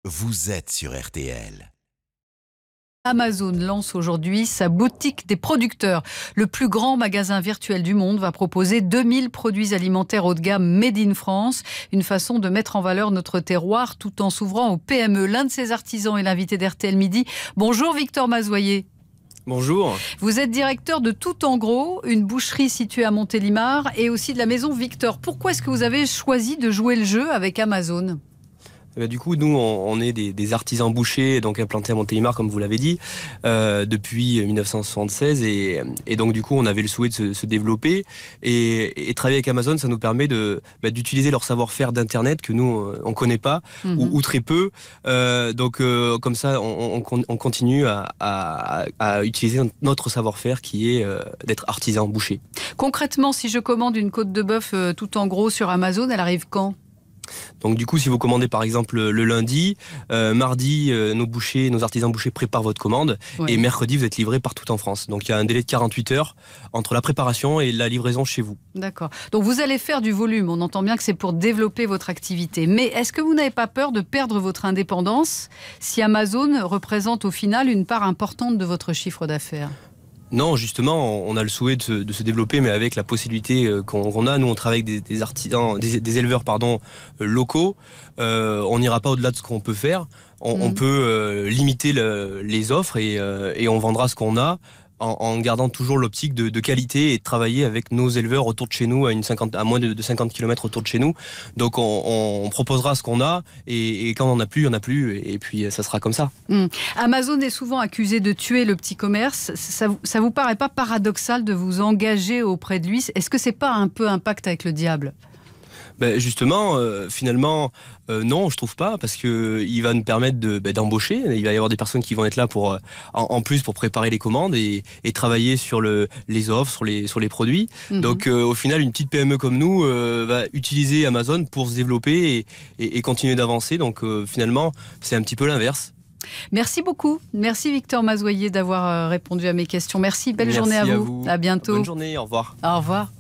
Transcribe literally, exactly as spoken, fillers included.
vous êtes sur R T L. Amazon lance aujourd'hui sa boutique des producteurs. Le plus grand magasin virtuel du monde va proposer deux mille produits alimentaires haut de gamme made in France. Une façon de mettre en valeur notre terroir tout en s'ouvrant aux P M E. L'un de ses artisans est l'invité d'R T L Midi. Bonjour Victor Mazoyer. Bonjour. Vous êtes directeur de Tout en Gros, une boucherie située à Montélimar et aussi de la maison Victor. Pourquoi est-ce que vous avez choisi de jouer le jeu avec Amazon ? Du coup, nous, on est des, des artisans bouchers, donc implantés à Montélimar, comme vous l'avez dit, euh, depuis mille neuf cent soixante-seize. Et, et donc, du coup, on avait le souhait de se, se développer. Et, et travailler avec Amazon, ça nous permet de, bah, d'utiliser leur savoir-faire d'Internet que nous, on ne connaît pas, mm-hmm. ou, ou très peu. Euh, donc, euh, comme ça, on, on, on continue à, à, à utiliser notre savoir-faire qui est euh, d'être artisan boucher. Concrètement, si je commande une côte de bœuf euh, Tout en Gros sur Amazon, elle arrive quand ? Donc du coup, si vous commandez par exemple le lundi, euh, mardi, euh, nos bouchers, nos artisans bouchers préparent votre commande, oui. Et mercredi, vous êtes livré partout en France. Donc il y a un délai de quarante-huit heures entre la préparation et la livraison chez vous. D'accord. Donc vous allez faire du volume. On entend bien que c'est pour développer votre activité. Mais est-ce que vous n'avez pas peur de perdre votre indépendance si Amazon représente au final une part importante de votre chiffre d'affaires ? Non, justement, on a le souhait de se, de se développer, mais avec la possibilité qu'on, qu'on a. Nous, on travaille avec des, des artisans, des, des éleveurs, pardon, locaux. Euh, on n'ira pas au-delà de ce qu'on peut faire. On, mmh. on peut euh, limiter le, les offres et, euh, et on vendra ce qu'on a. En, en gardant toujours l'optique de, de qualité et de travailler avec nos éleveurs autour de chez nous, à, une cinquante, à moins de, de cinquante kilomètres autour de chez nous. Donc on, on, on proposera ce qu'on a et, et quand on n'en a plus, il n'y en a plus et puis ça sera comme ça. Mmh. Amazon est souvent accusé de tuer le petit commerce. Ça, ça vous paraît pas paradoxal de vous engager auprès de lui ? Est-ce que c'est pas un peu un pacte avec le diable ? Ben justement, euh, finalement, euh, non, je trouve pas, parce que il va nous permettre de, ben, d'embaucher. Il va y avoir des personnes qui vont être là pour, euh, en, en plus, pour préparer les commandes et, et travailler sur le, les offres, sur les, sur les produits. Mm-hmm. Donc, euh, au final, une petite P M E comme nous euh, va utiliser Amazon pour se développer et, et, et continuer d'avancer. Donc, euh, finalement, c'est un petit peu l'inverse. Merci beaucoup. Merci Victor Mazoyer d'avoir répondu à mes questions. Merci. Belle Merci journée à, à vous. vous. À bientôt. Bonne journée. Au revoir. Au revoir.